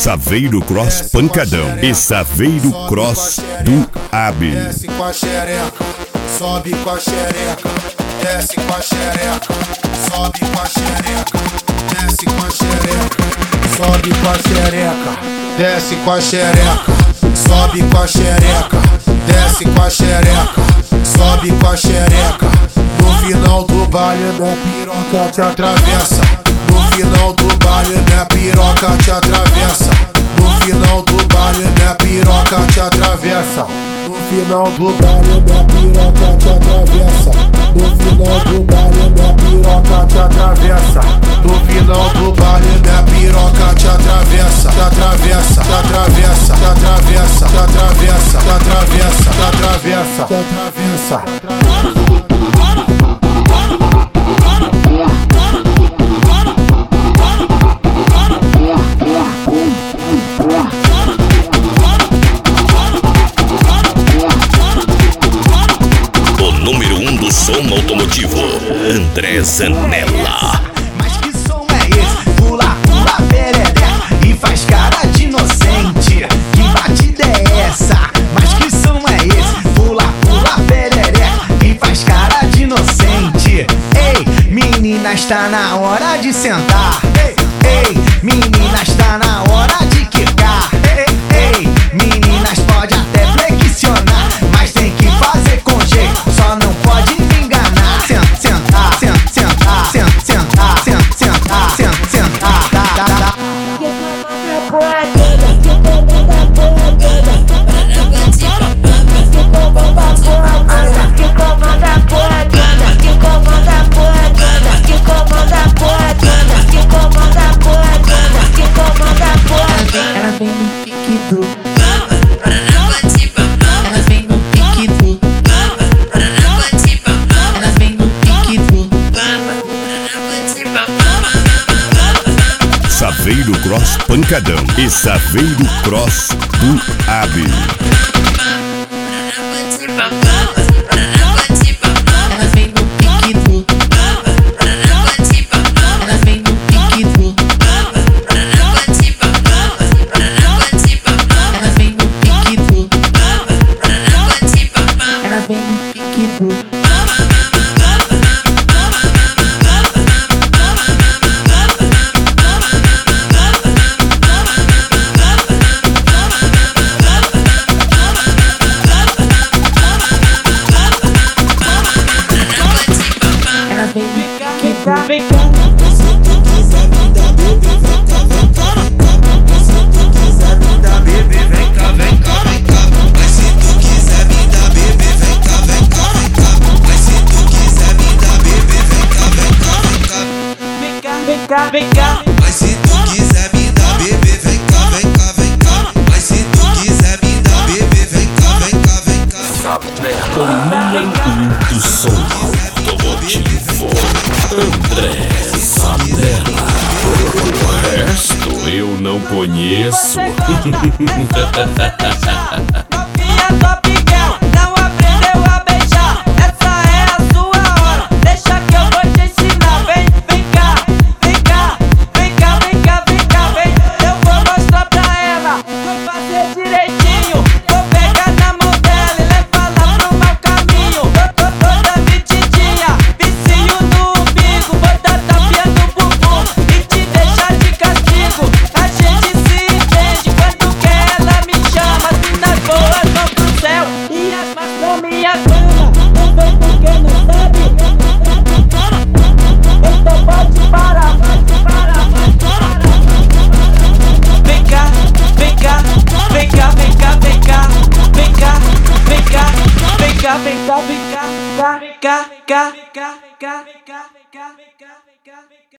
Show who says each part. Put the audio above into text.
Speaker 1: Saveiro Cross Pancadão e Saveiro Cross do AB.
Speaker 2: Desce com a xereca, sobe com a xereca. Desce com a xereca, sobe com a xereca. Desce com a xereca, sobe com a xereca. Desce com a xereca, sobe com a xereca. Desce com a xereca, sobe com a xereca. No final do baile, minha piroca te atravessa. No final do baile, minha piroca te atravessa. No final do baile, minha piroca te atravessa. No final do baile, minha piroca te atravessa. No final do baile, minha piroca te atravessa. No final do baile, minha piroca te atravessa. Te atravessa, te atravessa, te atravessa, te atravessa, te atravessa, te atravessa, te atravessa.
Speaker 1: Número 1 do som automotivo, André Zanella.
Speaker 3: Mas que som é esse? Pula, pula, perereca e faz cara de inocente. Que batida é essa? Mas que som é esse? Pula, pula, perereca e faz cara de inocente. Ei, menina, está na hora de sentar. Ei, menina, está na hora de quicar. Ei, meninas, pode até flexionar, mas tem que fazer com jeito, só não pode me enganar. Sentar, sentar, sentar, sentar, sentar.
Speaker 4: Ela vem no pique do, ela vem no pique do, ela vem no pique do.
Speaker 1: Saveiro Cross Pancadão e Saveiro Cross do AB.
Speaker 4: Ela vem no pique do, ela vem no pique do, ela vem no pique do, ela vem no pique do.
Speaker 5: Vem cá.
Speaker 2: Se tu quiser me dar bebê, vem cá, vem cá, vem cá. Se tu quiser me dar bebê, vem cá, vem cá, vem cá. Mas se tu quiser me dar bebê, vem cá, vem cá, vem cá. Mas se tu quiser me dar bebê, vem cá, vem cá, vem cá.
Speaker 5: Vem cá, vem cá, vem cá.
Speaker 2: Mas se tu quiser me dar bebê, vem cá, vem cá, vem cá. Mas se tu quiser me dar bebê, vem cá, vem cá, vem cá.
Speaker 1: O número 1 do som automotivo, André Zanella. O resto eu não conheço.
Speaker 5: Novinha top girl, não aprendeu a beijar. Essa é a sua hora, deixa que eu vou te ensinar. Vem, vem cá, vem cá, vem cá, vem cá, vem cá, vem. Eu vou mostrar pra ela, vou fazer direitinho. Vou pegar na mão dela e levar lá pro mau caminho. Toda metidinha, vicinho no umbigo. Vou dar tapinha no bumbum e te deixar de castigo. A gente se entende quando quer, ela me chama. Se nas boas vão pro céu e as más pra minha cama. Não vem porque não sabe, então pode parar, pode parar, pode parar. Vem cá, vem cá, vem cá, vem cá, vem cá, vem cá, vem cá, vem cá, vem cá, vem cá, vem cá, vem cá, vem cá, vem cá, vem cá, vem cá, vem cá, vem cá.